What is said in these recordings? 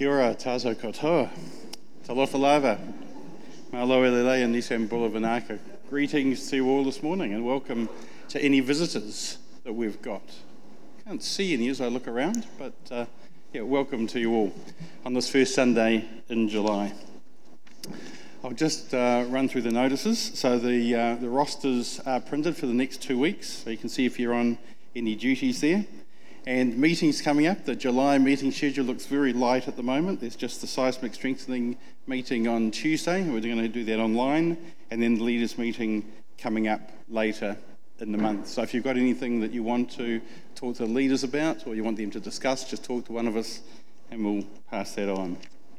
Kia ora, tātou katoa, talofa lava, malo elelei and nisam bula vinaka. Greetings to you all this morning and welcome to any visitors that we've got. Can't see any as I look around, but welcome to you all on this first Sunday in July. I'll just run through the notices. So the rosters are printed for the next 2 weeks, so you can see if you're on any duties there. And meetings coming up. The July meeting schedule looks very light at the moment. There's just the seismic strengthening meeting on Tuesday. We're going to do that online, and then the leaders meeting coming up later in the month. So if you've got anything that you want to talk to the leaders about or you want them to discuss, just talk to one of us and we'll pass that on.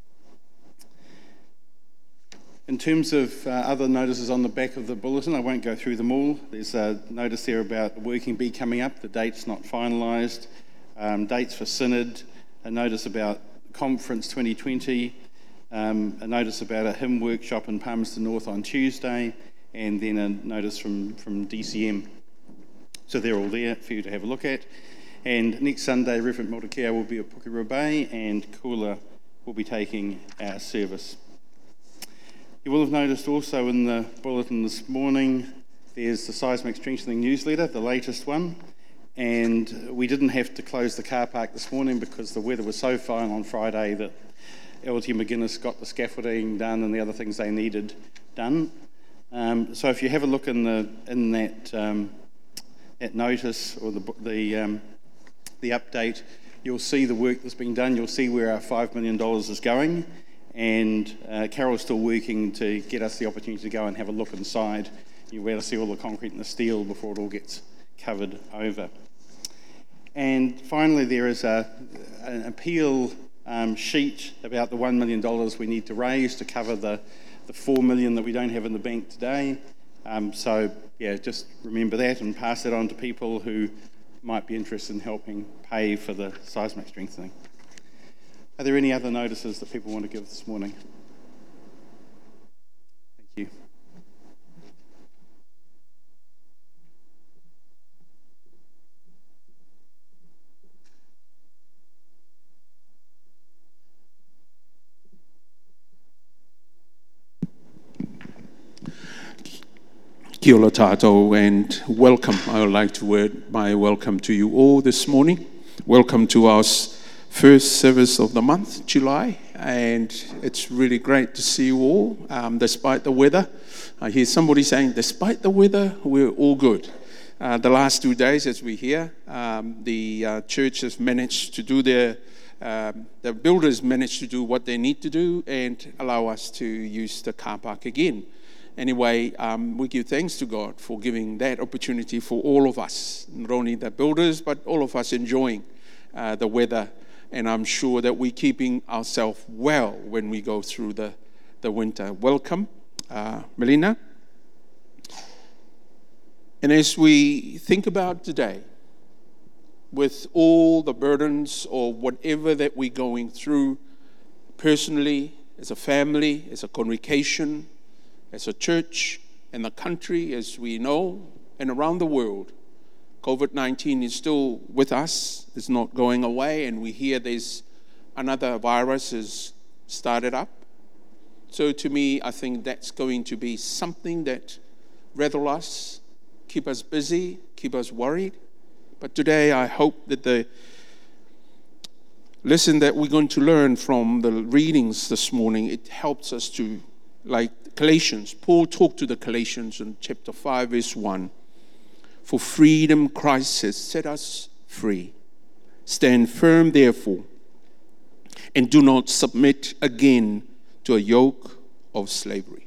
In terms of other notices on the back of the bulletin, I won't go through them all. There's a notice there about the Working Bee coming up. The date's not finalised. Dates for Synod, a notice about Conference 2020, a notice about a hymn workshop in Palmerston North on Tuesday, and then a notice from DCM. So they're all there for you to have a look at. And next Sunday, Reverend Motokia will be at Pukeru Bay, and Kula will be taking our service. You will have noticed also in the bulletin this morning, there's the Seismic Strengthening newsletter, the latest one, and we didn't have to close the car park this morning because the weather was so fine on Friday that LT McGuinness got the scaffolding done and the other things they needed done. So if you have a look in that notice or the update, you'll see the work that's been done. You'll see where our $5 million is going. And Carol's still working to get us the opportunity to go and have a look inside. You'll be able to see all the concrete and the steel before it all gets covered over. And finally, there is an appeal sheet about the $1 million we need to raise to cover the $4 million that we don't have in the bank today. Just remember that and pass that on to people who might be interested in helping pay for the seismic strengthening. Are there any other notices that people want to give this morning? Thank you. Kia ora tātou and welcome. I would like to word my welcome to you all this morning. Welcome to our first service of the month, July, and it's really great to see you all, despite the weather. I hear somebody saying, despite the weather, we're all good. The last 2 days, as we hear, the church has managed to do the builders managed to do what they need to do and allow us to use the car park again. Anyway, we give thanks to God for giving that opportunity for all of us, not only the builders, but all of us enjoying the weather. And I'm sure that we're keeping ourselves well when we go through the winter. Welcome, Melina. And as we think about today, with all the burdens or whatever that we're going through personally, as a family, as a congregation, as a church, and the country, as we know, and around the world, COVID-19 is still with us. It's not going away, and we hear there's another virus has started up. So to me, I think that's going to be something that rattle us, keep us busy, keep us worried. But today, I hope that the lesson that we're going to learn from the readings this morning, it helps us to, like Galatians, Paul talked to the Galatians in chapter 5, verse 1. For freedom Christ has set us free. Stand firm, therefore, and do not submit again to a yoke of slavery.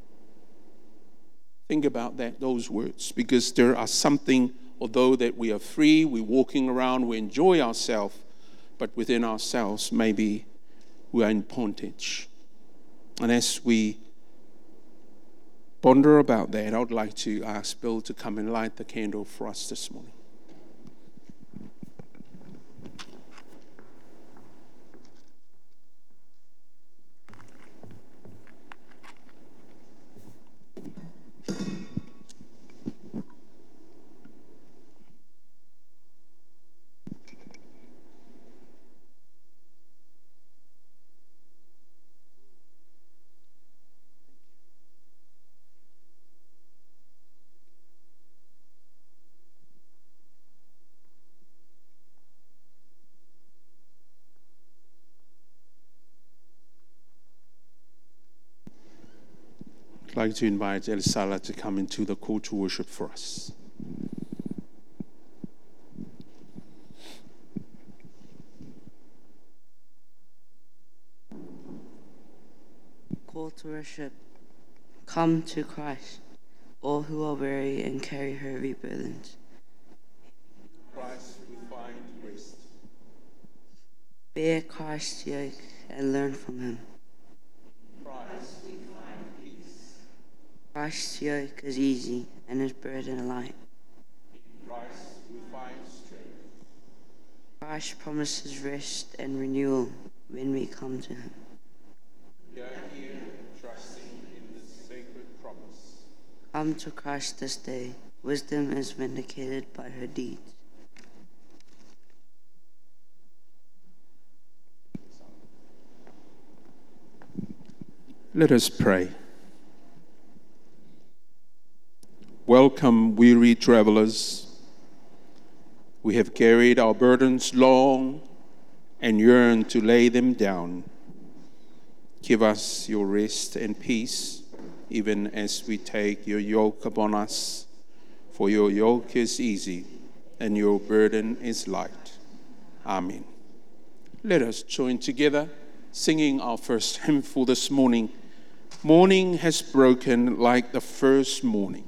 Think about those words, because there are something, although that we are free, we're walking around, we enjoy ourselves, but within ourselves, maybe we are in bondage. And as we ponder about that, I would like to ask Bill to come and light the candle for us this morning. I'd like to invite Elisala to come into the call to worship for us. Call to worship. Come to Christ, all who are weary and carry heavy burdens. Christ, we find rest. Bear Christ's yoke and learn from him. Christ, we find peace. Christ's yoke is easy and his burden light. Christ, we find strength. Christ promises rest and renewal when we come to him. We are here trusting in this sacred promise. Come to Christ this day. Wisdom is vindicated by her deeds. Let us pray. Welcome, weary travelers. We have carried our burdens long and yearn to lay them down. Give us your rest and peace, even as we take your yoke upon us. For your yoke is easy and your burden is light. Amen. Let us join together, singing our first hymn for this morning. Morning has broken like the first morning.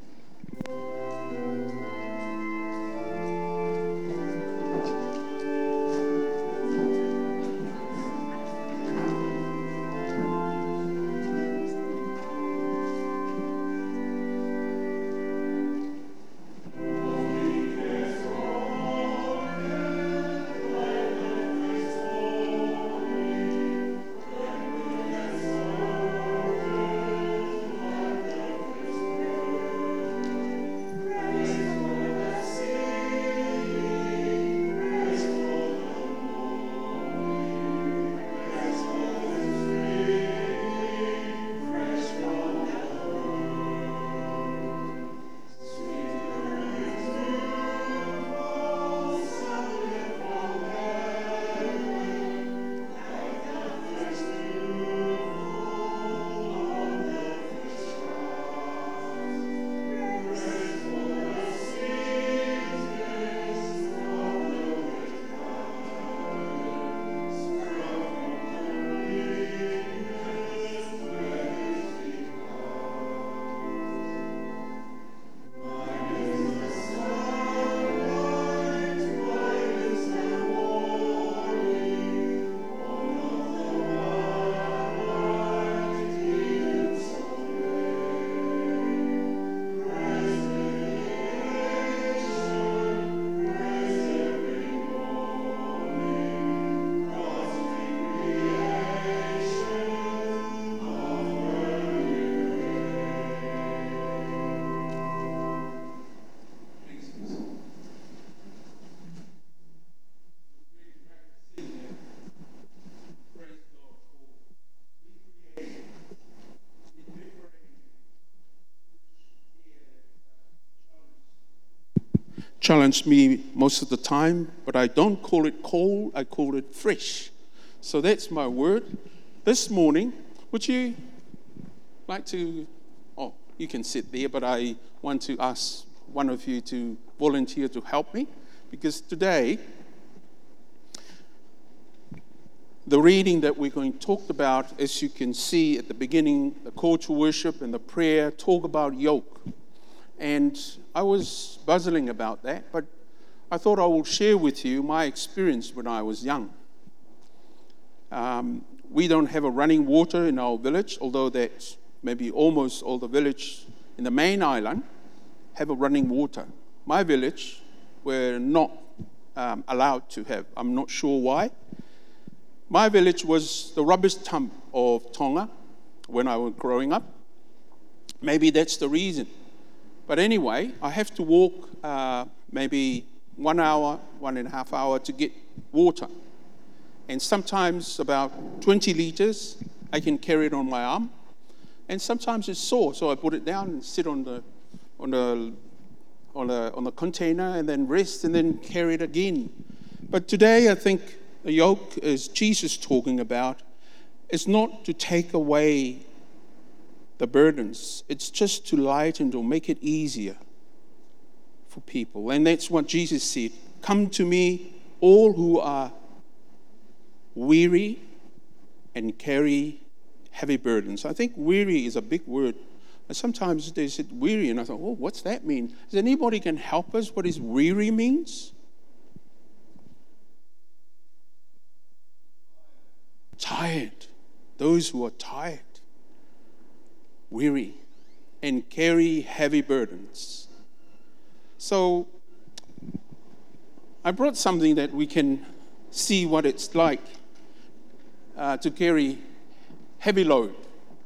Challenged me most of the time, but I don't call it cold, I call it fresh. So that's my word. This morning, would you like to, you can sit there, but I want to ask one of you to volunteer to help me, because today, the reading that we're going to talk about, as you can see at the beginning, the call to worship and the prayer talk about yoke. And I was puzzling about that, but I thought I will share with you my experience when I was young. We don't have a running water in our village, although that maybe almost all the village in the main island have a running water. My village were not allowed to have. I'm not sure why. My village was the rubbish dump of Tonga when I was growing up. Maybe that's the reason. But anyway, I have to walk maybe 1 hour, 1.5 hours to get water. And sometimes about 20 liters, I can carry it on my arm. And sometimes it's sore, so I put it down and sit on the container and then rest and then carry it again. But today I think the yoke, as Jesus talking about, is not to take away the burdens. It's just to lighten, to make it easier for people. And that's what Jesus said. Come to me, all who are weary and carry heavy burdens. I think weary is a big word. And sometimes they said weary, and I thought, oh, what's that mean? Does anybody can help us what is weary means? Tired. Those who are tired, weary, and carry heavy burdens. So I brought something that we can see what it's like to carry heavy load.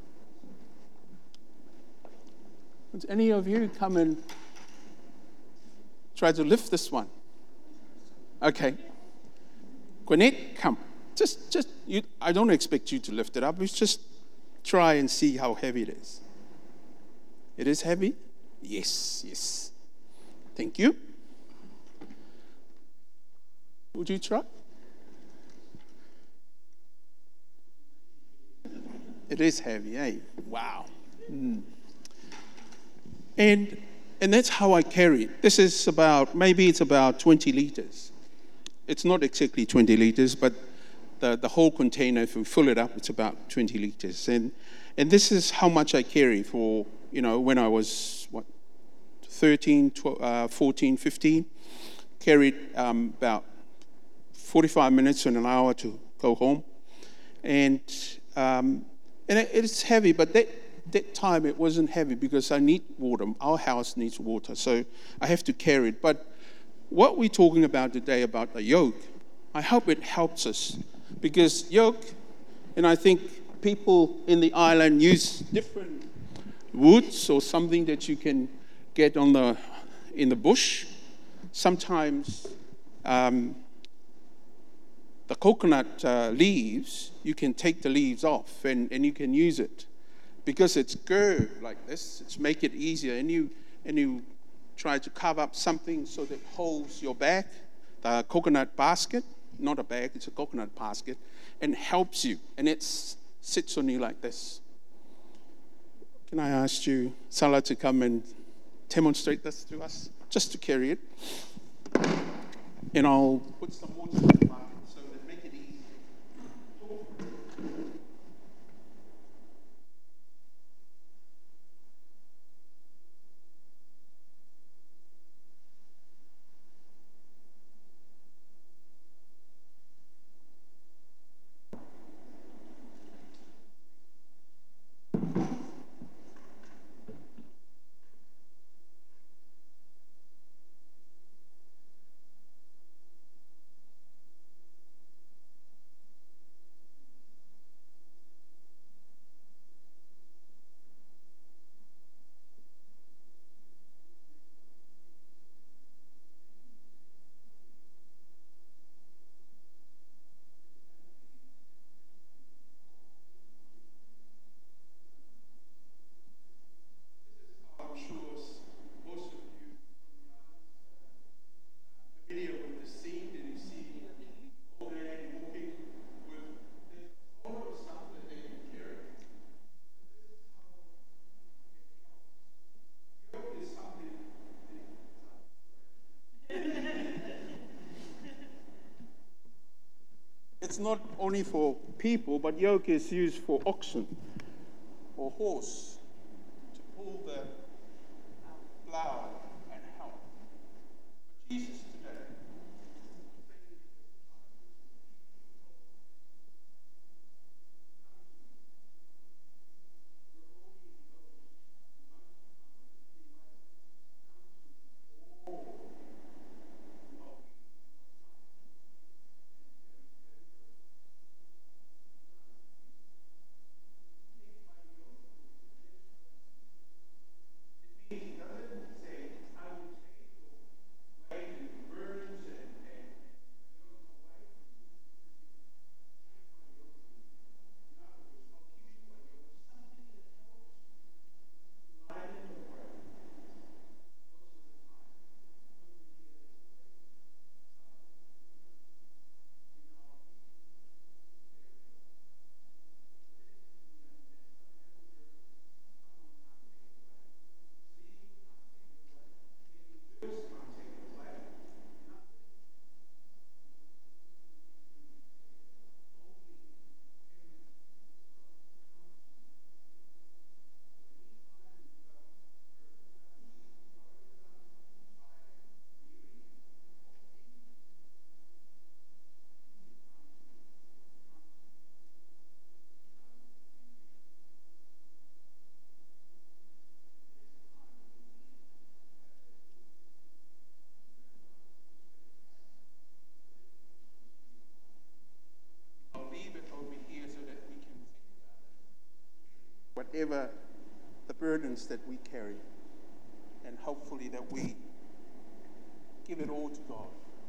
Would any of you come and try to lift this one? Okay. Gwinnett, come. Just you. I don't expect you to lift it up. Let's just try and see how heavy it is. It is heavy? Yes. Thank you. Would you try? It is heavy, eh? Wow. And that's how I carry it. This is maybe it's about 20 liters. It's not exactly 20 liters, but the whole container, if we fill it up, it's about 20 liters. And this is how much I carry for, when I was, 13, 14, 15. Carried about 45 minutes and an hour to go home. And it's heavy, but that time it wasn't heavy because I need water. Our house needs water, so I have to carry it. But what we're talking about today about the yoke, I hope it helps us. Because yoke, and I think people in the island use different woods or something that you can get in the bush. Sometimes the coconut leaves, you can take the leaves off and you can use it. Because it's curved like this, it's make it easier. And you try to carve up something so that holds your bag, the coconut basket. Not a bag, it's a coconut basket, and helps you. And it sits on you like this. Can I ask you, Salah, to come and demonstrate this to us? Just to carry it. And I'll put some water in the bucket so that make it easy. It's not only for people, but yoke is used for oxen or horse to pull the plow and help. But Jesus today, he doesn't say, I will take your weight whatever the burdens that we carry, and hopefully that we give it all to God.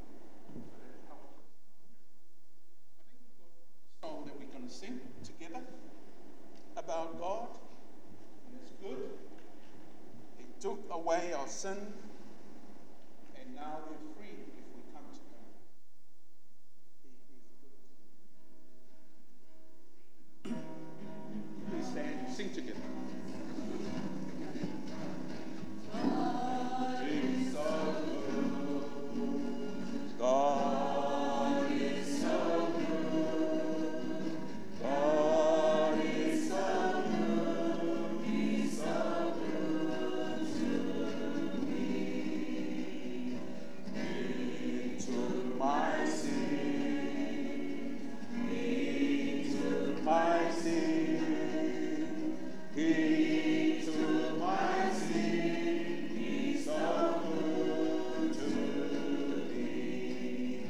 I think we've got a song that we're going to sing together about God, and it's good. He took away our sin, and now we're free if we come to Him. He is good. Please stand and sing together. God is so good. God is so good. God is so good. He's so good to me. He took my sin. He took my sin. He took my sin. He's so good to me.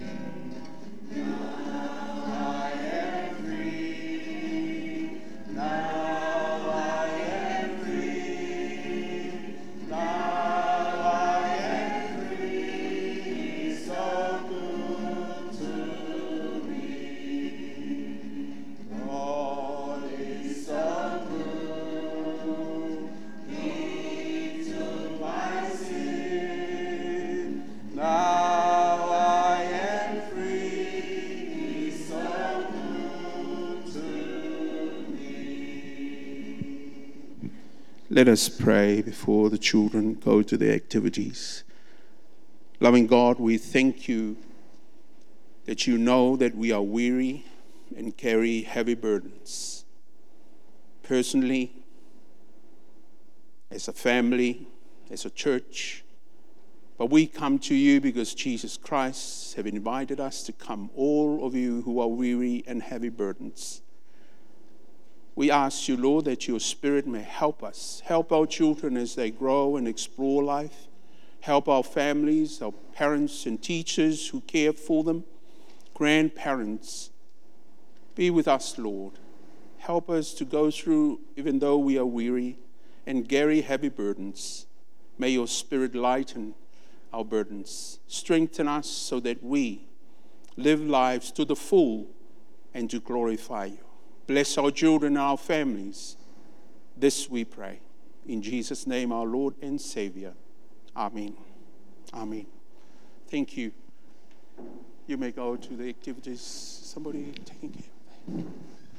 Now I am free. Now I am free. Now I am free. He's so good to me. God is so good. He took my sin. Now I am free. He's so good to me. Let us pray before the children go to their activities. Loving God, we thank you that you know that we are weary and carry heavy burdens. Personally, as a family, as a church, but we come to you because Jesus Christ have invited us to come, all of you who are weary and heavy burdens. We ask you, Lord, that your Spirit may help us, help our children as they grow and explore life, help our families, our parents and teachers who care for them, grandparents. Be with us, Lord. Help us to go through, even though we are weary and carry heavy burdens. May your Spirit lighten our burdens, strengthen us so that we live lives to the full and to glorify you. Bless our children and our families. This we pray. In Jesus' name, our Lord and Savior. Amen. Amen. Thank you. You may go to the activities. Somebody taking care of that.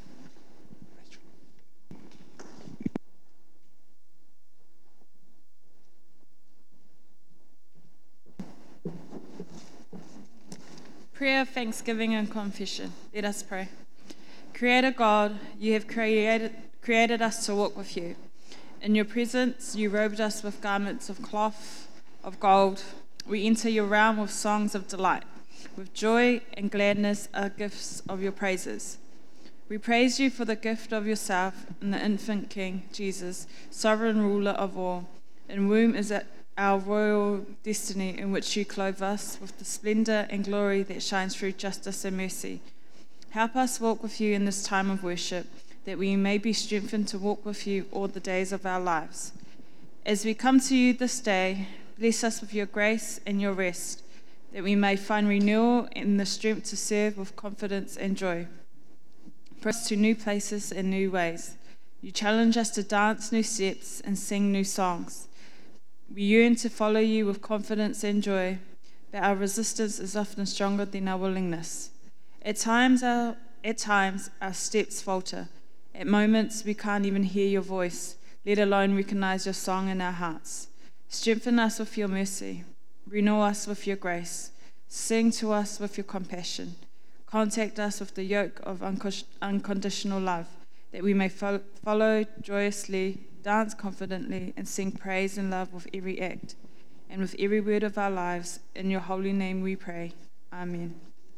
Prayer, thanksgiving, and confession. Let us pray. Creator God, you have created us to walk with you. In your presence, you robed us with garments of cloth of gold. We enter your realm with songs of delight. With joy and gladness are gifts of your praises. We praise you for the gift of yourself and the infant King, Jesus, sovereign ruler of all, in whom is our royal destiny, in which you clothe us with the splendor and glory that shines through justice and mercy. Help us walk with you in this time of worship, that we may be strengthened to walk with you all the days of our lives. As we come to you this day, bless us with your grace and your rest, that we may find renewal and the strength to serve with confidence and joy. Bring us to new places and new ways. You challenge us to dance new steps and sing new songs. We yearn to follow you with confidence and joy, but our resistance is often stronger than our willingness. At times our steps falter. At moments we can't even hear your voice, let alone recognize your song in our hearts. Strengthen us with your mercy. Renew us with your grace. Sing to us with your compassion. Contact us with the yoke of unconditional love, that we may follow joyously, dance confidently, and sing praise and love with every act and with every word of our lives. In your holy name we pray. Amen.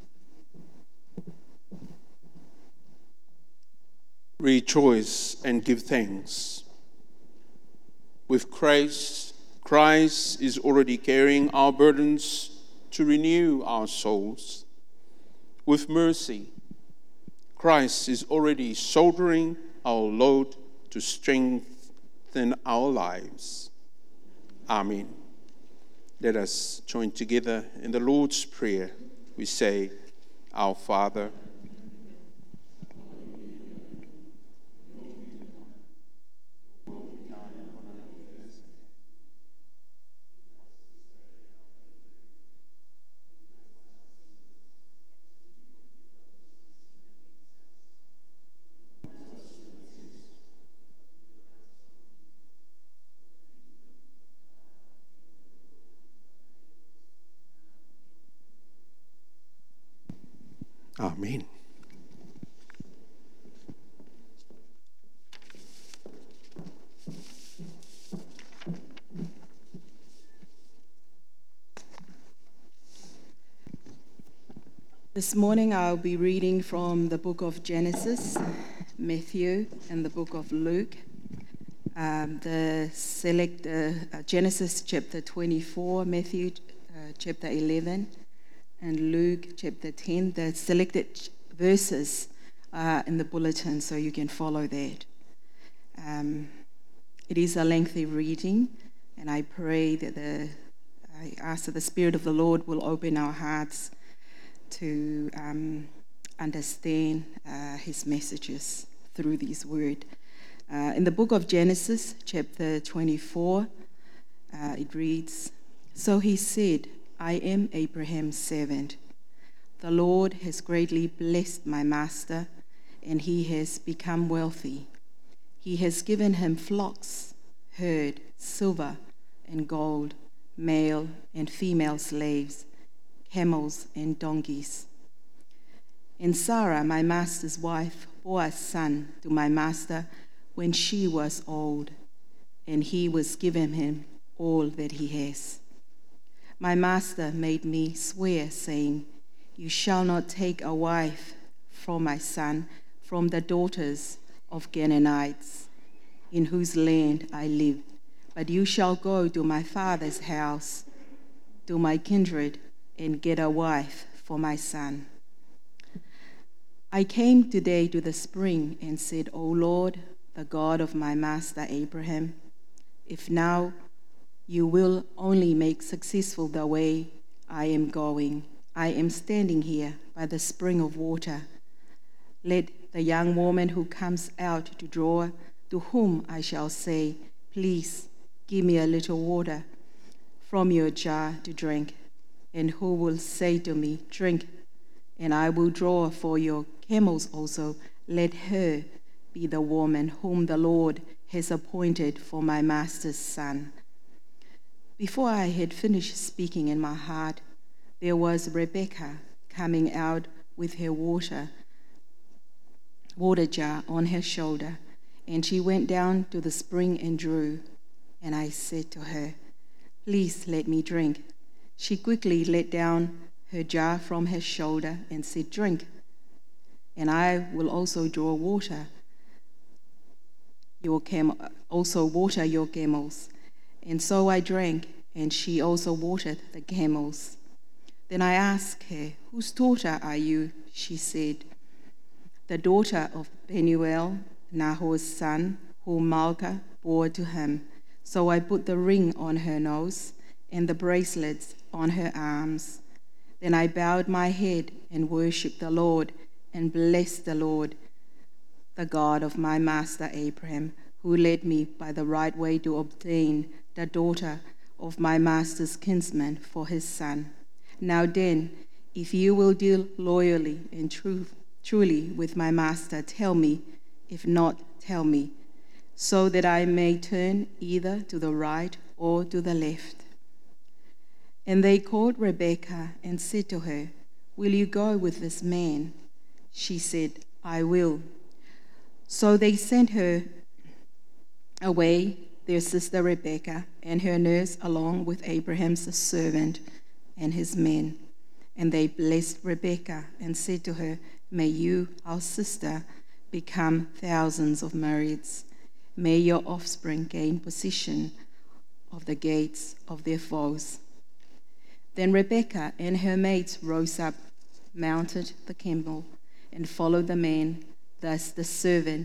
Rejoice and give thanks. With Christ is already carrying our burdens to renew our souls. With mercy, Christ is already shouldering our load to strengthen our lives. Amen. Let us join together in the Lord's Prayer. We say, Our Father, Amen. This morning I'll be reading from the book of Genesis, Matthew, and the book of Luke. Genesis chapter 24, Matthew chapter 11, and Luke chapter 10. The selected verses are in the bulletin, so you can follow that. It is a lengthy reading, and I pray that I ask that the Spirit of the Lord will open our hearts to understand his messages through these words. In the book of Genesis, chapter 24, it reads, So he said, I am Abraham's servant. The Lord has greatly blessed my master, and he has become wealthy. He has given him flocks, herd, silver, and gold, male and female slaves, camels and donkeys. And Sarah, my master's wife, bore a son to my master when she was old, and he was given him all that he has. My master made me swear, saying, You shall not take a wife from my son from the daughters of Canaanites, in whose land I live, but you shall go to my father's house, to my kindred, and get a wife for my son. I came today to the spring and said, O Lord, the God of my master Abraham, if now you will only make successful the way I am going, I am standing here by the spring of water. Let the young woman who comes out to draw, to whom I shall say, Please give me a little water from your jar to drink, and who will say to me, Drink, and I will draw for your camels also, let her be the woman whom the Lord has appointed for my master's son. Before I had finished speaking in my heart, there was Rebekah coming out with her water jar on her shoulder, and she went down to the spring and drew. And I said to her, Please let me drink. She quickly let down her jar from her shoulder and said, Drink, and I will also draw water your camels. And so I drank, and she also watered the camels. Then I asked her, Whose daughter are you? She said, The daughter of Penuel, Nahor's son, whom Milcah bore to him. So I put the ring on her nose and the bracelets on her arms. Then I bowed my head and worshipped the Lord and blessed the Lord, the God of my master Abraham, who led me by the right way to obtain the daughter of my master's kinsman for his son. Now then, if you will deal loyally and truly with my master, tell me. If not, tell me, so that I may turn either to the right or to the left. And they called Rebekah and said to her, Will you go with this man? She said, I will. So they sent her away, their sister Rebekah, and her nurse, along with Abraham's servant and his men. And they blessed Rebekah and said to her, May you, our sister, become thousands of myriads. May your offspring gain possession of the gates of their foes. Then Rebekah and her maids rose up, mounted the camel, and followed the man. Thus the servant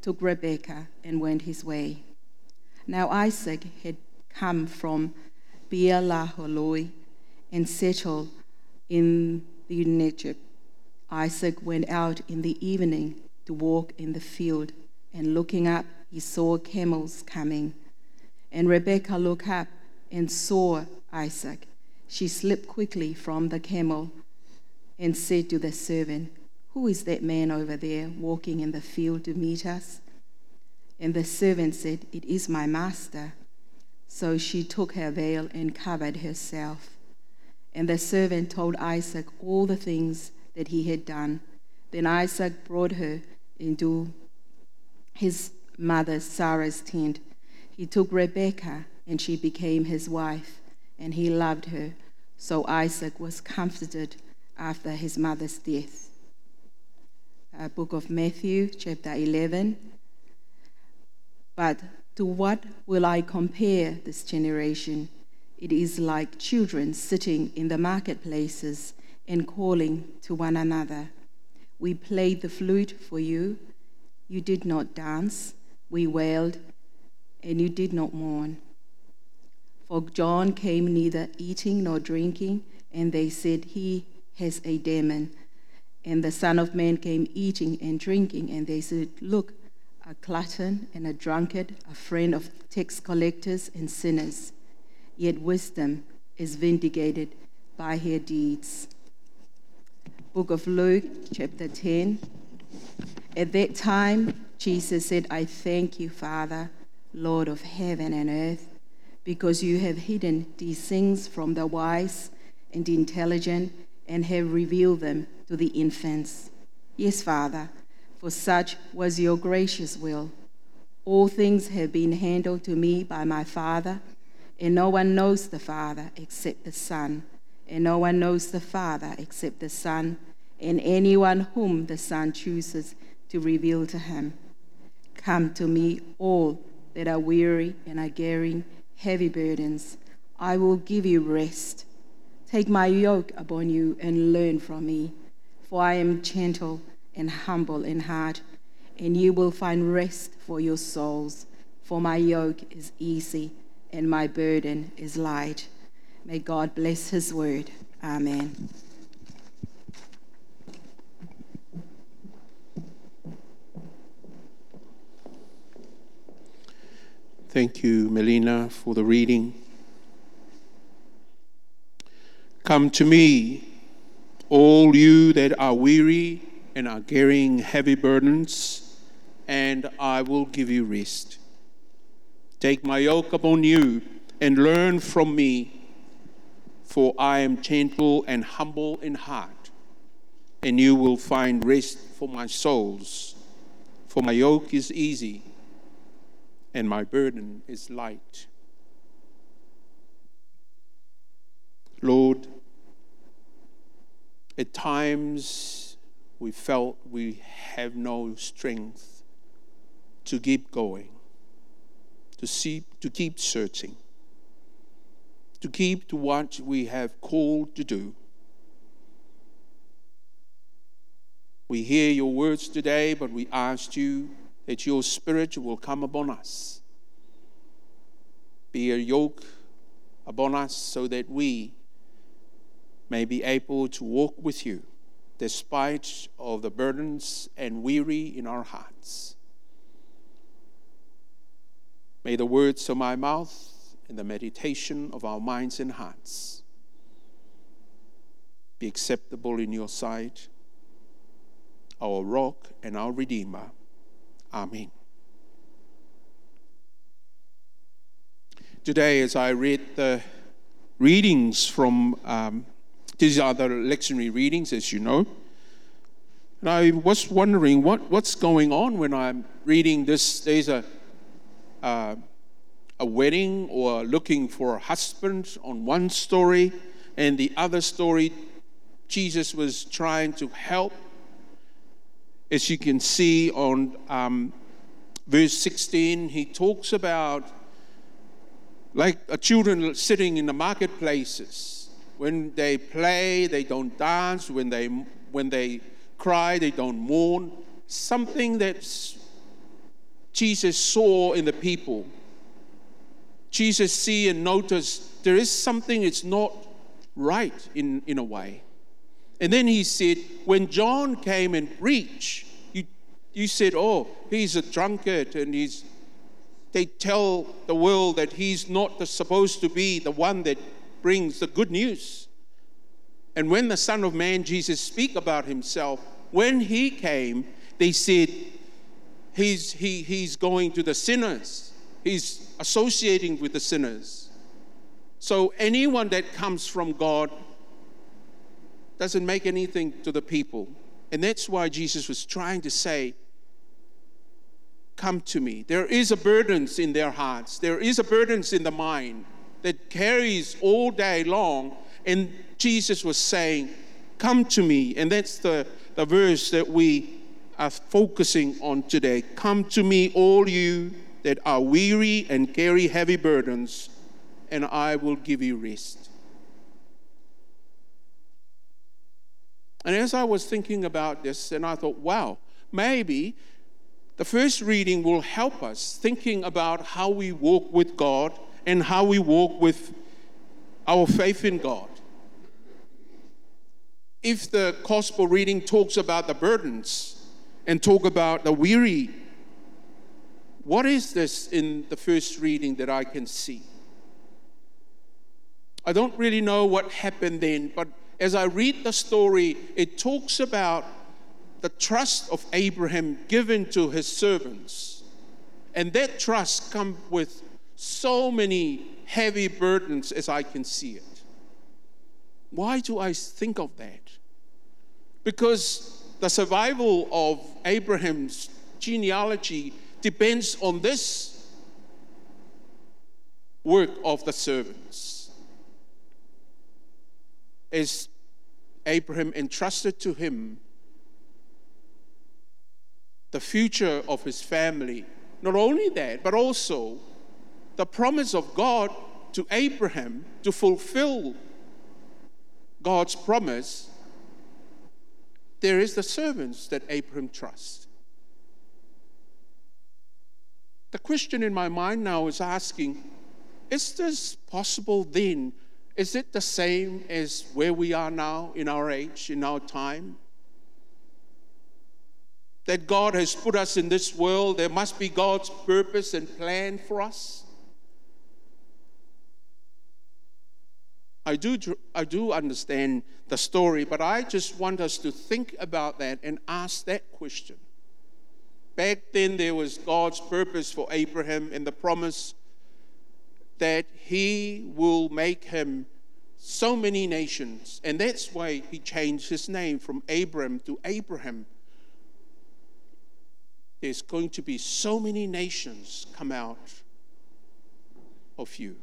took Rebekah and went his way. Now Isaac had come from Beer-lahai and settled in the Negev. Isaac went out in the evening to walk in the field, and looking up, he saw camels coming. And Rebekah looked up and saw Isaac. She slipped quickly from the camel and said to the servant, "Who is that man over there walking in the field to meet us?" And the servant said, "It is my master." So she took her veil and covered herself. And the servant told Isaac all the things that he had done. Then Isaac brought her into his mother Sarah's tent. He took Rebekah, and she became his wife, and he loved her. So Isaac was comforted after his mother's death. Book of Matthew, chapter 11. But to what will I compare this generation? It is like children sitting in the marketplaces and calling to one another. We played the flute for you. You did not dance. We wailed, and you did not mourn. For John came neither eating nor drinking, and they said, he has a demon. And the Son of Man came eating and drinking, and they said, look, a glutton and a drunkard, a friend of tax collectors and sinners. Yet wisdom is vindicated by her deeds. Book of Luke, chapter 10. At that time, Jesus said, I thank you, Father, Lord of heaven and earth, because you have hidden these things from the wise and intelligent and have revealed them to the infants. Yes, Father, for such was your gracious will. All things have been handed to me by my Father, and no one knows the Father except the Son, and no one knows the Father except the Son, and anyone whom the Son chooses to reveal to him. Come to me, all that are weary and are carrying heavy burdens. I will give you rest. Take my yoke upon you and learn from me, for I am gentle and humble in heart, and you will find rest for your souls. For my yoke is easy and my burden is light. May God bless his word. Amen. Thank you, Melina, for the reading. Come to me, all you that are weary and are carrying heavy burdens, and I will give you rest. Take my yoke upon you and learn from me, for I am gentle and humble in heart, and you will find rest for my souls. For my yoke is easy and my burden is light. Lord, at times we felt we have no strength to keep going, to keep searching, to keep to what we have called to do. We hear your words today, but we ask you that your Spirit will come upon us. Be a yoke upon us so that we may be able to walk with you despite of the burdens and weary in our hearts. May the words of my mouth and the meditation of our minds and hearts be acceptable in your sight, our rock and our Redeemer. Amen. Today, as I read the readings from, these are the lectionary readings, as you know, and I was wondering what's going on when I'm reading this. There's a wedding or looking for a husband on one story, and the other story, Jesus was trying to help. As you can see on verse 16, he talks about like children sitting in the marketplaces. When they play, they don't dance. When they cry, they don't mourn. Something that's Jesus saw in the people. Jesus see and notice there is something that's not right in a way. And then he said, when John came and preached, you said, oh, he's a drunkard, and they tell the world that he's not supposed to be the one that brings the good news. And when the Son of Man, Jesus, speak about himself, when he came, they said, he's going to the sinners. He's associating with the sinners. So anyone that comes from God doesn't make anything to the people. And that's why Jesus was trying to say, come to me. There is a burden in their hearts. There is a burden in the mind that carries all day long. And Jesus was saying, come to me. And that's the verse that we are focusing on today. Come to me, all you that are weary and carry heavy burdens, and I will give you rest. And as I was thinking about this, and I thought, wow, maybe the first reading will help us thinking about how we walk with God and how we walk with our faith in God. If the gospel reading talks about the burdens and talk about the weary, what is this in the first reading that I can see? I don't really know what happened then, but as I read the story, it talks about the trust of Abraham given to his servants. And that trust comes with so many heavy burdens as I can see it. Why do I think of that? Because the survival of Abraham's genealogy depends on this work of the servants. As Abraham entrusted to him the future of his family, not only that, but also the promise of God to Abraham to fulfill God's promise, there is the servants that Abraham trusts. The question in my mind now is asking, is this possible then? Is it the same as where we are now in our age, in our time? That God has put us in this world, there must be God's purpose and plan for us? I do understand the story, but I just want us to think about that and ask that question. Back then, there was God's purpose for Abraham and the promise that he will make him so many nations. And that's why he changed his name from Abram to Abraham. There's going to be so many nations come out of you.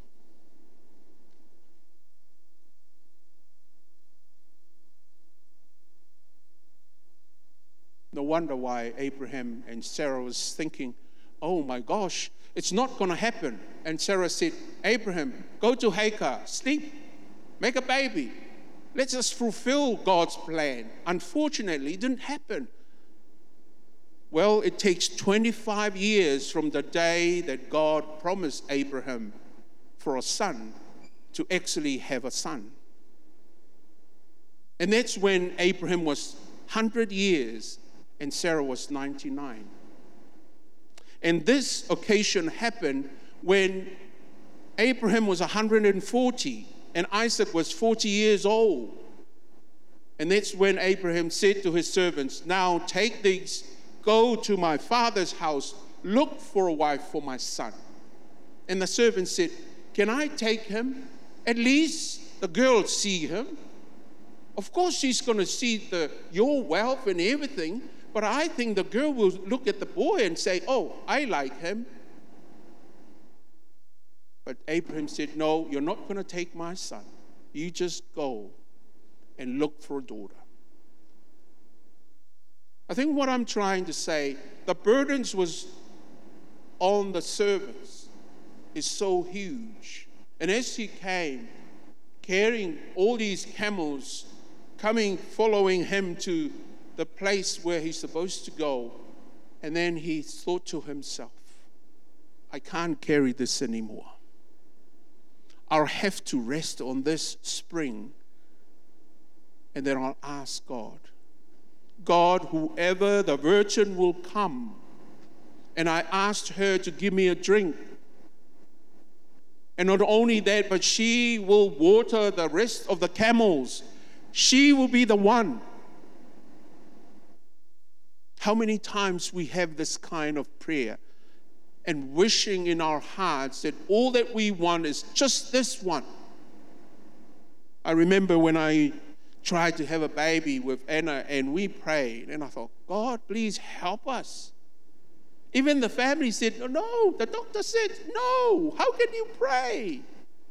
No wonder why Abraham and Sarah was thinking, oh my gosh, it's not going to happen. And Sarah said, Abraham, go to Hagar, sleep, make a baby. Let's just fulfill God's plan. Unfortunately, it didn't happen. Well, it takes 25 years from the day that God promised Abraham for a son to actually have a son. And that's when Abraham was 100 years and Sarah was 99. And this occasion happened when Abraham was 140 and Isaac was 40 years old. And that's when Abraham said to his servants, now take these, go to my father's house, look for a wife for my son. And the servant said, can I take him? At least the girl see him. Of course she's going to see your wealth and everything, but I think the girl will look at the boy and say, oh, I like him. But Abraham said, no, you're not going to take my son. You just go and look for a daughter. I think what I'm trying to say, the burdens was on the servants is so huge. And as he came, carrying all these camels, following him to the place where he's supposed to go, and then he thought to himself, I can't carry this anymore. I'll have to rest on this spring, and then I'll ask God, God, whoever the virgin will come, and I asked her to give me a drink. And not only that, but she will water the rest of the camels. She will be the one. How many times we have this kind of prayer and wishing in our hearts that all that we want is just this one. I remember when I tried to have a baby with Anna and we prayed, and I thought, God, please help us. Even the family said, no, the doctor said, no, how can you pray?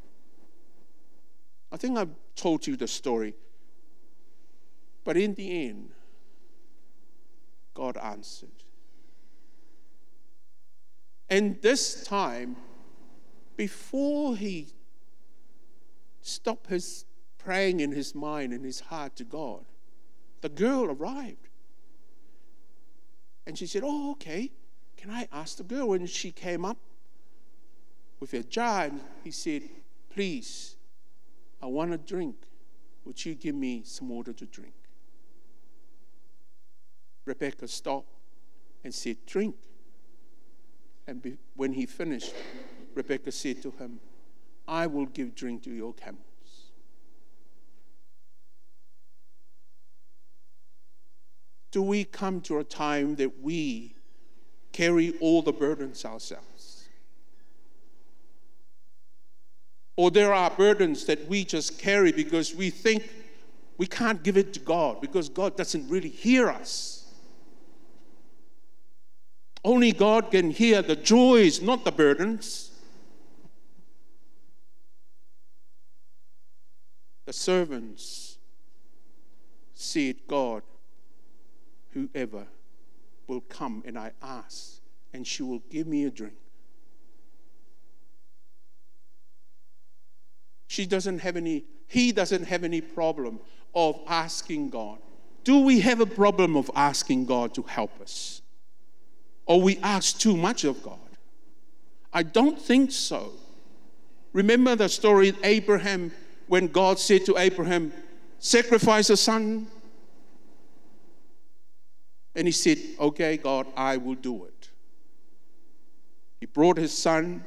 I think I've told you the story. But in the end, God answered. And this time, before he stopped his praying in his mind and his heart to God, the girl arrived. And she said, oh, okay. Can I ask the girl? When she came up with a jar, and he said, please, I want a drink. Would you give me some water to drink? Rebecca stopped and said, drink. And when he finished, Rebecca said to him, I will give drink to your camels. Do we come to a time that we carry all the burdens ourselves? Or there are burdens that we just carry because we think we can't give it to God because God doesn't really hear us. Only God can hear the joys, not the burdens. The servants said, God, whoever will come and I ask, and she will give me a drink. He doesn't have any problem of asking God. Do we have a problem of asking God to help us? Or we ask too much of God? I don't think so. Remember the story of Abraham when God said to Abraham, sacrifice a son? And he said, okay, God, I will do it. He brought his son.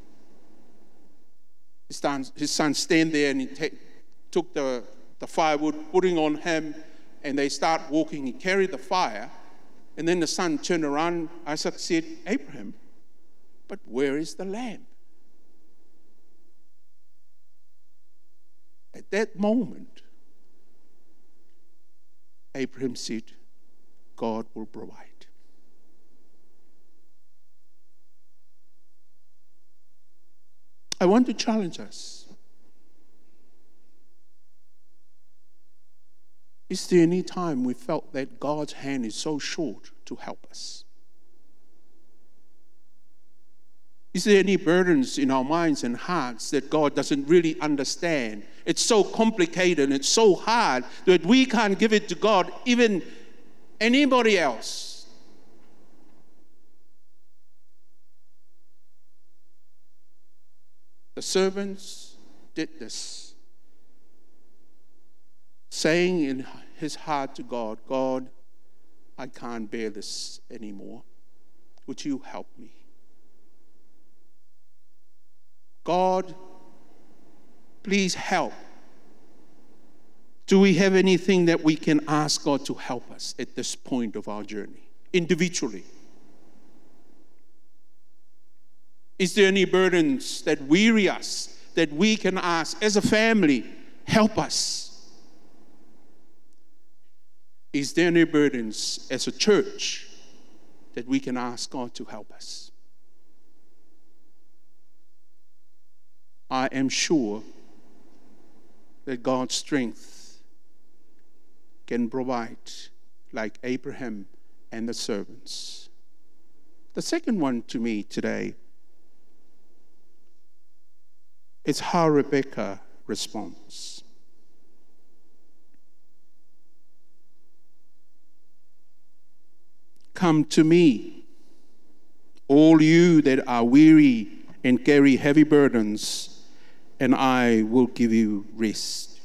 His son stand there and he took the firewood, putting on him, and they start walking. He carried the fire, and then the son turned around. Isaac said, Abraham, but where is the lamb? At that moment, Abraham said, God will provide. I want to challenge us. Is there any time we felt that God's hand is so short to help us? Is there any burdens in our minds and hearts that God doesn't really understand? It's so complicated and it's so hard that we can't give it to God, even anybody else. The servants did this, saying in his heart to God, God, I can't bear this anymore. Would you help me? God, please help. Do we have anything that we can ask God to help us at this point of our journey, individually? Is there any burdens that weary us that we can ask as a family, help us? Is there any burdens as a church that we can ask God to help us? I am sure that God's strength can provide like Abraham and the servants. The second one to me today is how Rebecca responds. Come to me, all all you that are weary and carry heavy burdens, and I will give you rest.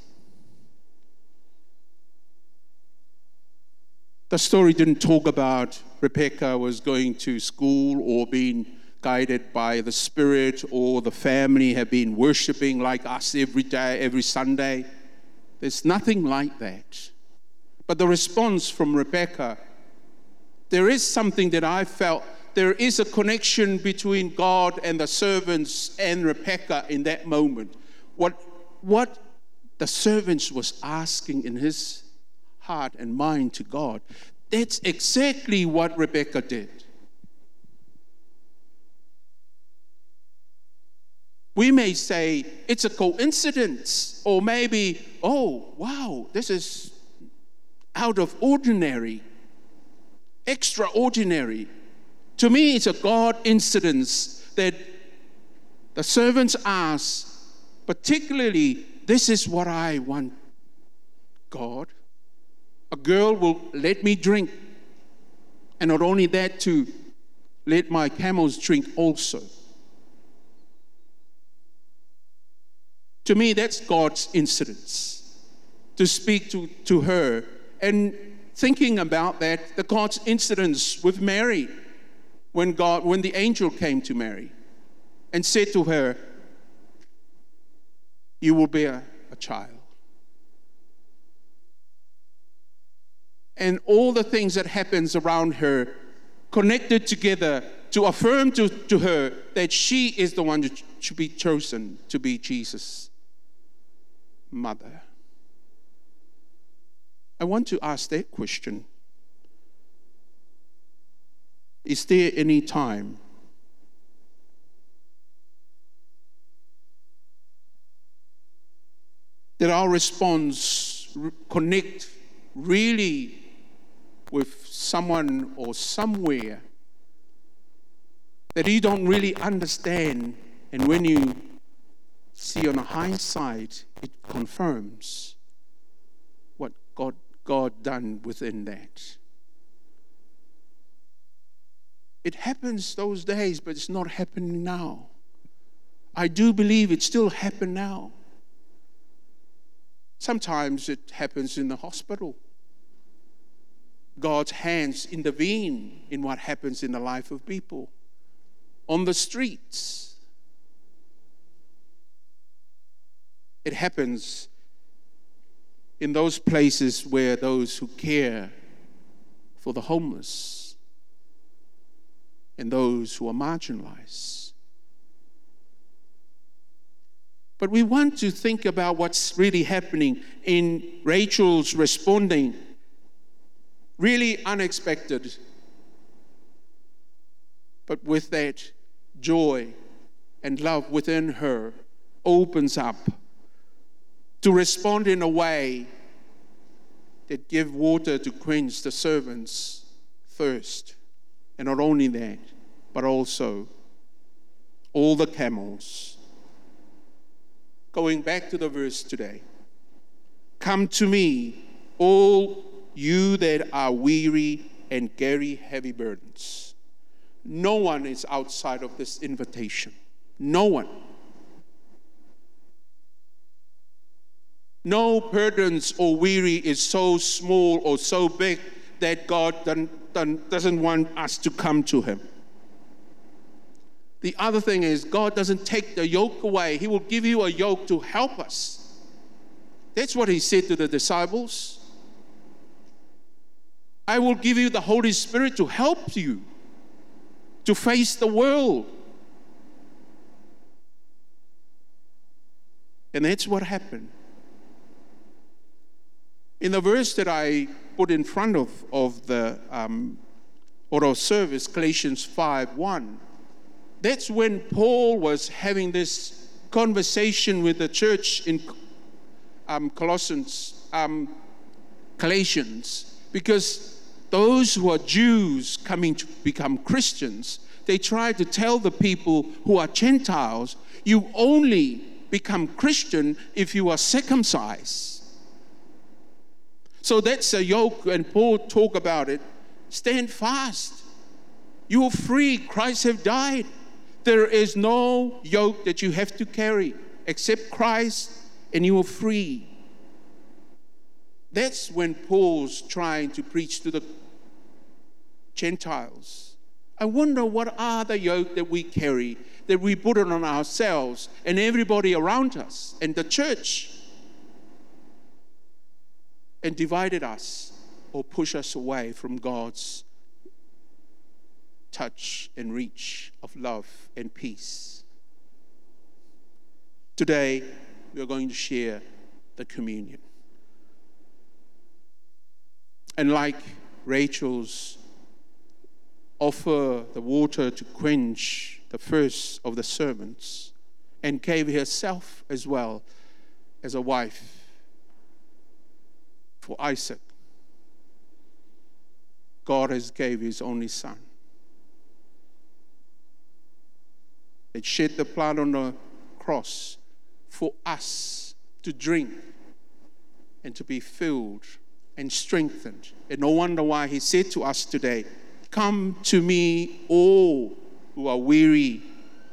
The story didn't talk about Rebecca was going to school or being guided by the Spirit, or the family have been worshiping like us every day, every Sunday. There's nothing like that. But the response from Rebecca, there is something that I felt. There is a connection between God and the servants and Rebecca in that moment. What the servants was asking in his heart and mind to God, that's exactly what Rebecca did. We may say it's a coincidence, or maybe, oh, wow, this is out of ordinary, extraordinary. To me, it's a God incidence that the servants ask, particularly, this is what I want, God. A girl will let me drink, and not only that, to let my camels drink also. To me, that's God's incidence, to speak to her. And thinking about that, the God's incidence with Mary, when the angel came to Mary and said to her, you will bear a child. And all the things that happens around her connected together to affirm to her that she is the one that should be chosen to be Jesus' mother. I want to ask that question. Is there any time that our response connect really with someone or somewhere that you don't really understand, and when you see on the hindsight, it confirms what God done within that. It happens those days, but it's not happening now. I do believe it still happens now. Sometimes it happens in the hospital. God's hands intervene in what happens in the life of people. On the streets. It happens in those places where those who care for the homeless and those who are marginalized. But we want to think about what's really happening in Rachel's responding. Really unexpected. But with that joy and love within her opens up to respond in a way that give water to quench the servants' thirst. And not only that, but also all the camels. Going back to the verse today. Come to me, all you that are weary and carry heavy burdens. No one is outside of this invitation. No one. No burdens or weary is so small or so big that God doesn't want us to come to him. The other thing is, God doesn't take the yoke away. He will give you a yoke to help us. That's what he said to the disciples. I will give you the Holy Spirit to help you to face the world. And that's what happened. In the verse that I put in front of the auto service, Galatians 5:1, that's when Paul was having this conversation with the church in Galatians, because those who are Jews coming to become Christians, they try to tell the people who are Gentiles, you only become Christian if you are circumcised. So that's a yoke, and Paul talked about it. Stand fast. You are free. Christ has died. There is no yoke that you have to carry except Christ, and you are free. That's when Paul's trying to preach to the Gentiles. I wonder what are the yoke that we carry, that we put it on ourselves and everybody around us and the church, and divided us or push us away from God's touch and reach of love and peace. Today, we are going to share the communion. And like Rachel's offer the water to quench the thirst of the servants, and gave herself as well as a wife for Isaac, God has gave his only son. It shed the blood on the cross for us to drink and to be filled and strengthened. And no wonder why he said to us today, come to me, all who are weary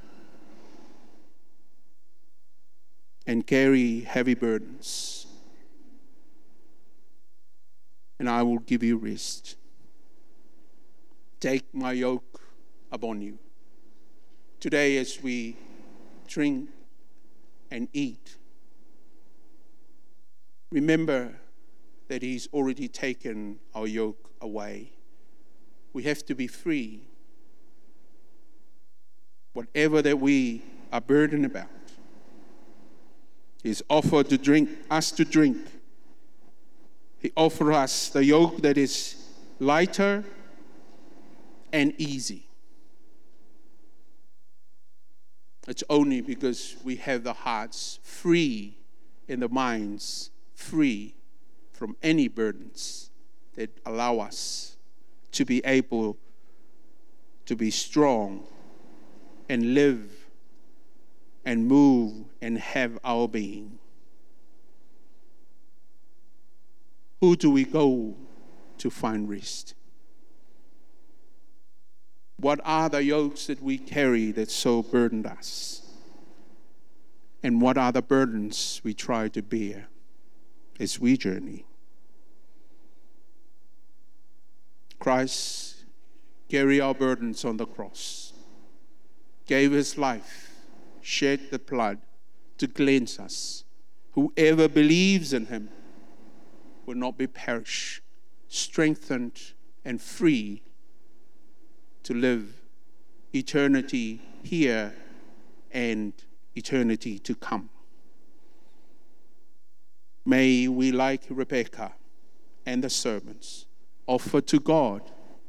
and carry heavy burdens, and I will give you rest. Take my yoke upon you. Today, as we drink and eat, remember that he's already taken our yoke away. We have to be free. Whatever that we are burdened about, he's offered to drink, us to drink. He offers us the yoke that is lighter and easy. It's only because we have the hearts free and the minds free from any burdens that allow us to be able to be strong and live and move and have our being. Who do we go to find rest? What are the yokes that we carry that so burdened us? And what are the burdens we try to bear as we journey? Christ carried our burdens on the cross, gave his life, shed the blood to cleanse us. Whoever believes in him will not be perished, strengthened and free to live eternity here and eternity to come. May we, like Rebecca and the servants, offer to God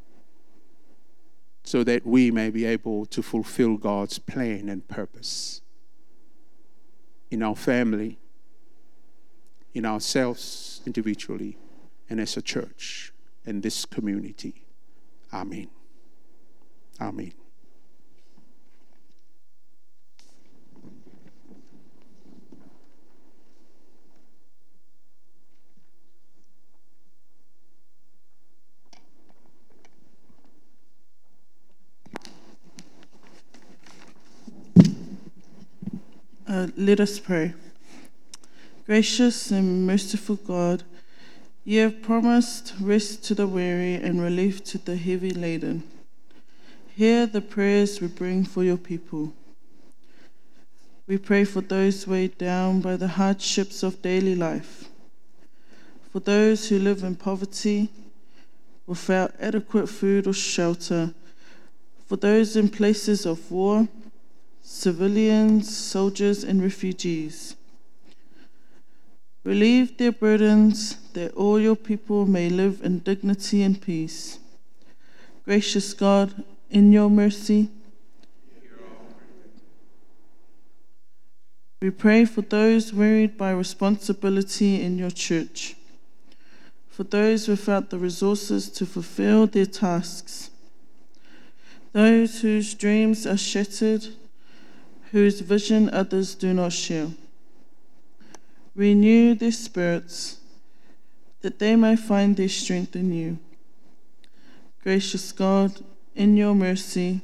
so that we may be able to fulfill God's plan and purpose in our family, in ourselves individually, and as a church in this community. Amen. Amen. Let us pray. Gracious and merciful God, you have promised rest to the weary and relief to the heavy laden. Hear the prayers we bring for your people. We pray for those weighed down by the hardships of daily life, for those who live in poverty without adequate food or shelter, for those in places of war, civilians, soldiers, and refugees. Relieve their burdens, that all your people may live in dignity and peace. Gracious God, in your mercy, we pray for those wearied by responsibility in your church, for those without the resources to fulfill their tasks, those whose dreams are shattered, whose vision others do not share. Renew their spirits, that they may find their strength in you. Gracious God, in your mercy.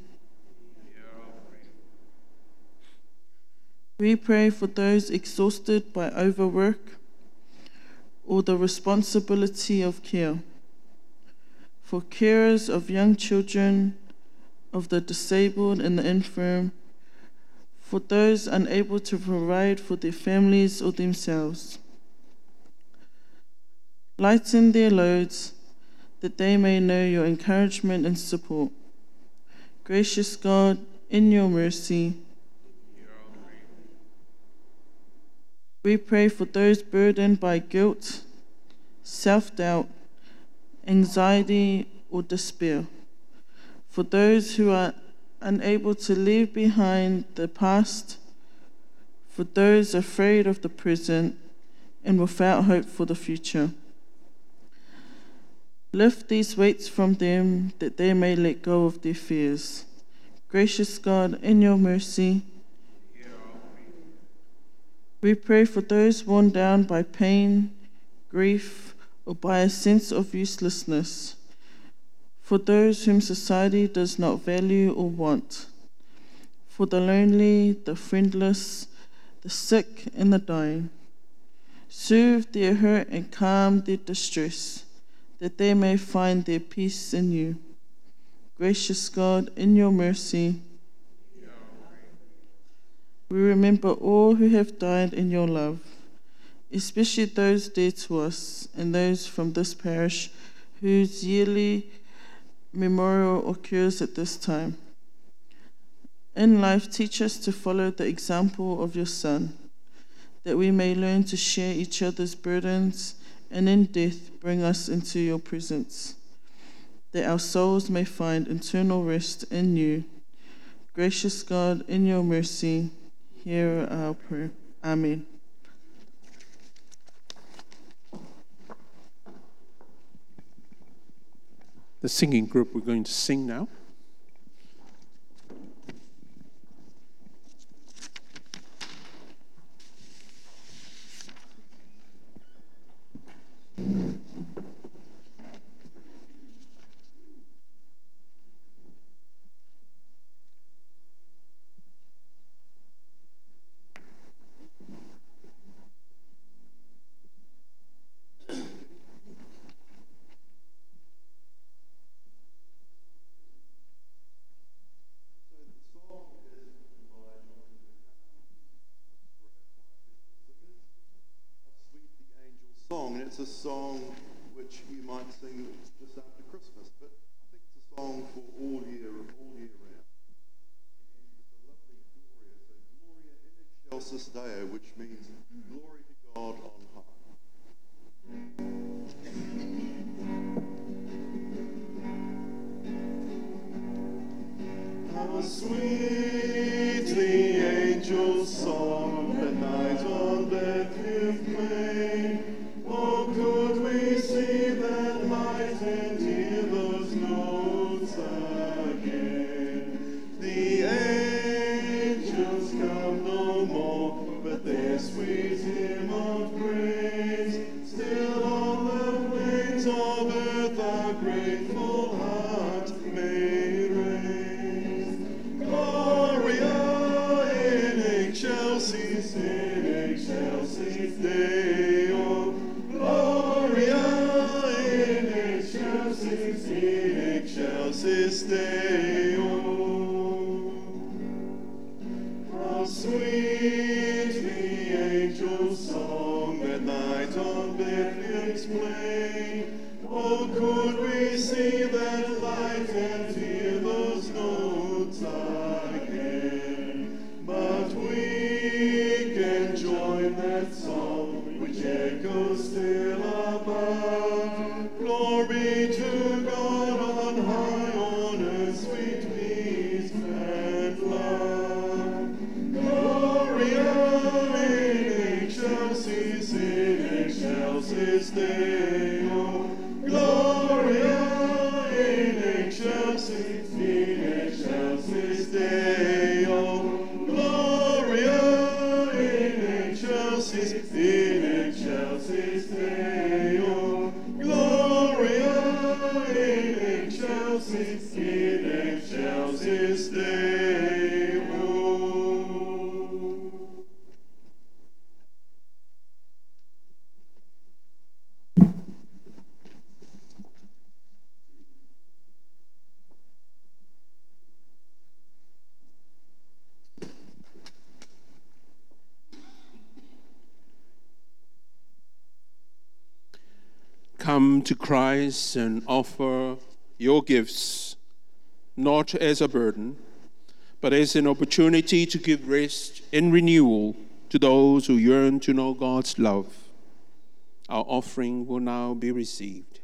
We pray for those exhausted by overwork or the responsibility of care, for carers of young children, of the disabled and the infirm, for those unable to provide for their families or themselves. Lighten their loads, that they may know your encouragement and support. Gracious God, in your mercy, we pray for those burdened by guilt, self-doubt, anxiety, or despair, for those who are unable to leave behind the past, for those afraid of the present and without hope for the future. Lift these weights from them, that they may let go of their fears. Gracious God, in your mercy, we pray for those worn down by pain, grief, or by a sense of uselessness, for those whom society does not value or want, for the lonely, the friendless, the sick, and the dying. Soothe their hurt and calm their distress, that they may find their peace in you. Gracious God, in your mercy, we remember all who have died in your love, especially those dear to us and those from this parish whose yearly memorial occurs at this time. In life, teach us to follow the example of your Son, that we may learn to share each other's burdens, and in death bring us into your presence, that our souls may find eternal rest in you. Gracious God, in your mercy, hear our prayer. Amen. The singing group, we're going to sing now. Song, and it's a song which you might sing just after Christmas, but I think it's a song for all year round. And it's a lovely Gloria, so Gloria in excelsis Deo, which means glory to God on high. How sweet the angel's song that night on Bethlehem plain. Oh, could we see that light and hear those notes again? The angels come no more, but their sweet hymn of praise still on the plains of earth a grateful heart may raise. Gloria in excelsis Deo. Gloria in excelsis Deo. How sweet the angel's song that night on Bethlehem's plain. Oh, could we see that light and hear those notes again? But we can join that song which echoes still above. Glory to God on high, on earth sweet peace and love. Gloria in excelsis Deo. Gloria in excelsis Deo. Gloria in excelsis Deo. Gloria in excelsis Deo. come to Christ and offer your gifts, not as a burden, but as an opportunity to give rest and renewal to those who yearn to know God's love, our offering will now be received.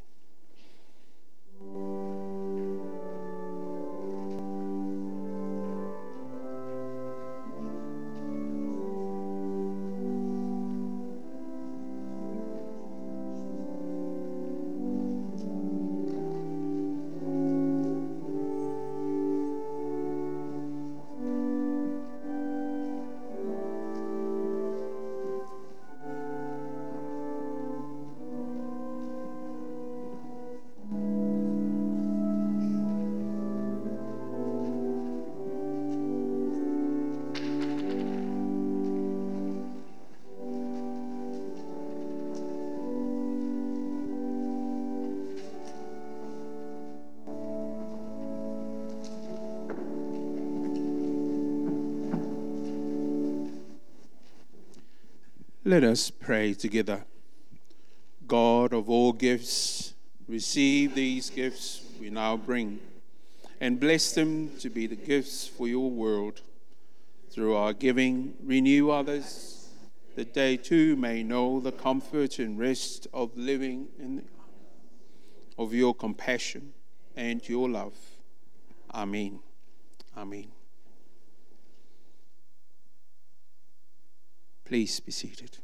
Let us pray together. God of all gifts, receive these gifts we now bring, and bless them to be the gifts for your world. Through our giving, renew others, that they too may know the comfort and rest of living of your compassion and your love. Amen. Amen. Please be seated.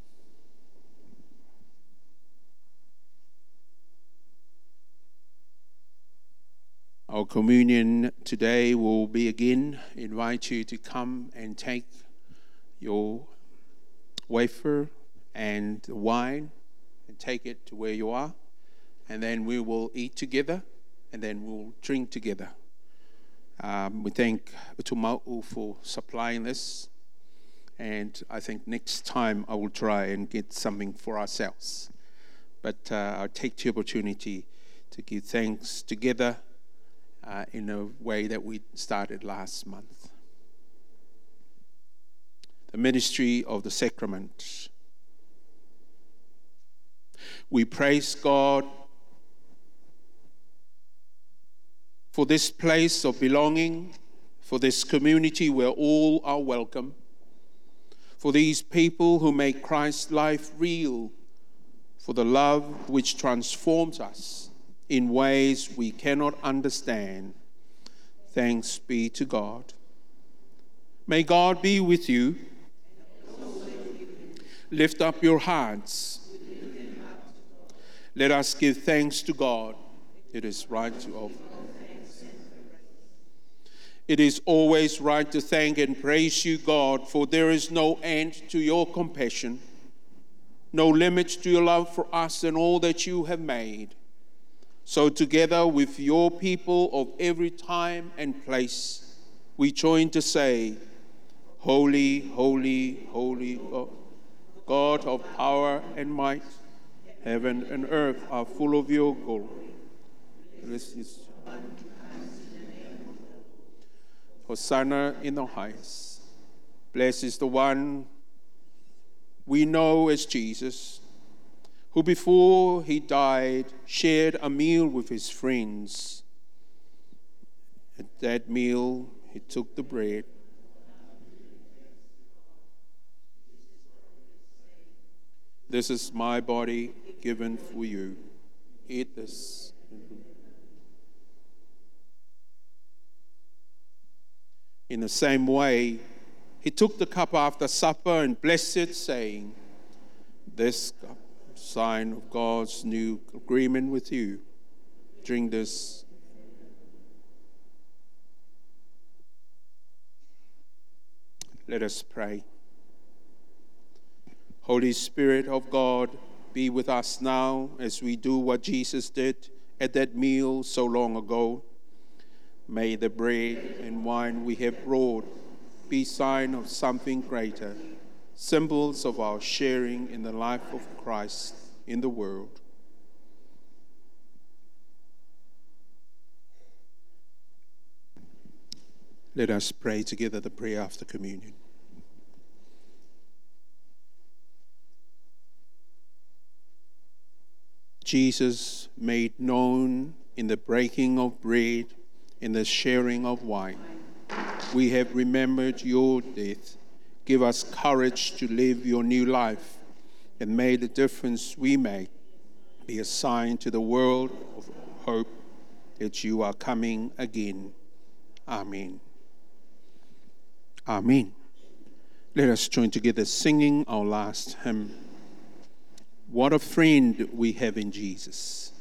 Our communion today will be again invite you to come and take your wafer and wine and take it to where you are, and then we will eat together and then we'll drink together. We thank Utumau for supplying this. And I think next time I will try and get something for ourselves. But I'll take the opportunity to give thanks together in a way that we started last month. The ministry of the sacrament. We praise God for this place of belonging, for this community where all are welcome, for these people who make Christ's life real, for the love which transforms us in ways we cannot understand. Thanks be to God. May God be with you. Lift up your hearts. Let us give thanks to God. It is right to offer. It is always right to thank and praise you, God, for there is no end to your compassion, no limits to your love for us and all that you have made. So together with your people of every time and place, we join to say, Holy, holy, holy God, God of power and might, heaven and earth are full of your glory. This is Hosanna in the highest. Blessed is the one we know as Jesus, who before he died shared a meal with his friends. At that meal, he took the bread. This is my body given for you. Eat this. In the same way, he took the cup after supper and blessed it, saying, This cup, sign of God's new agreement with you. Drink this. Let us pray. Holy Spirit of God, be with us now as we do what Jesus did at that meal so long ago. May the bread and wine we have brought be sign of something greater, symbols of our sharing in the life of Christ in the world. Let us pray together the prayer after communion. Jesus made known in the breaking of bread, in the sharing of wine. We have remembered your death. Give us courage to live your new life, and may the difference we make be a sign to the world of hope that you are coming again. Amen. Amen. Let us join together singing our last hymn. What a friend we have in Jesus.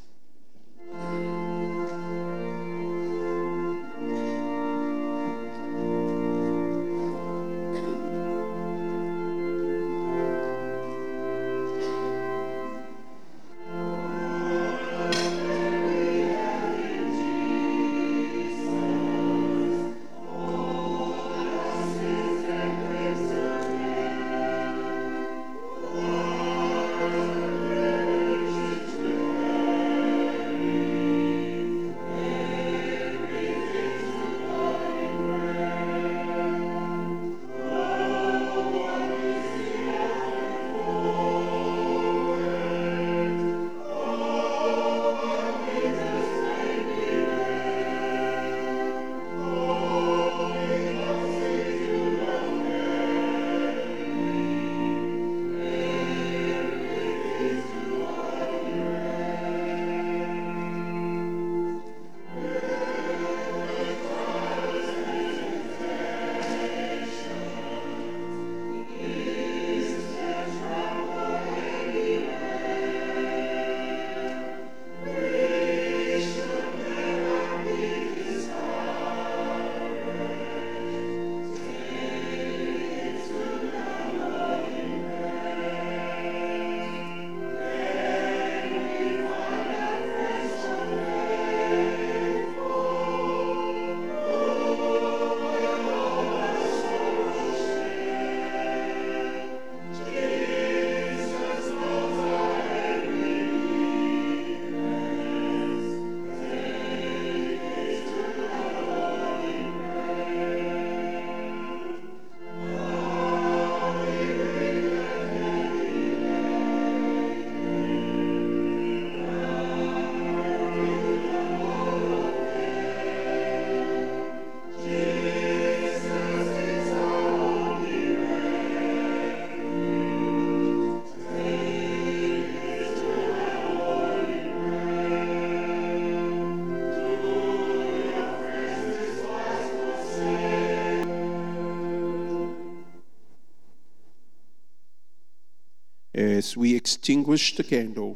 As we extinguish the candle,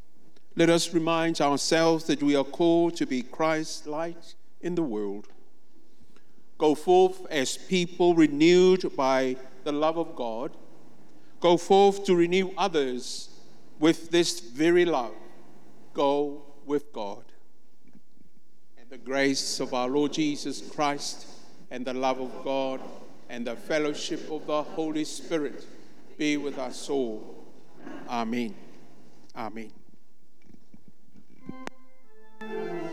let us remind ourselves that we are called to be Christ's light in the world. Go forth as people renewed by the love of God. Go forth to renew others with this very love. Go with God. And the grace of our Lord Jesus Christ and the love of God and the fellowship of the Holy Spirit be with us all. Amen. Amen.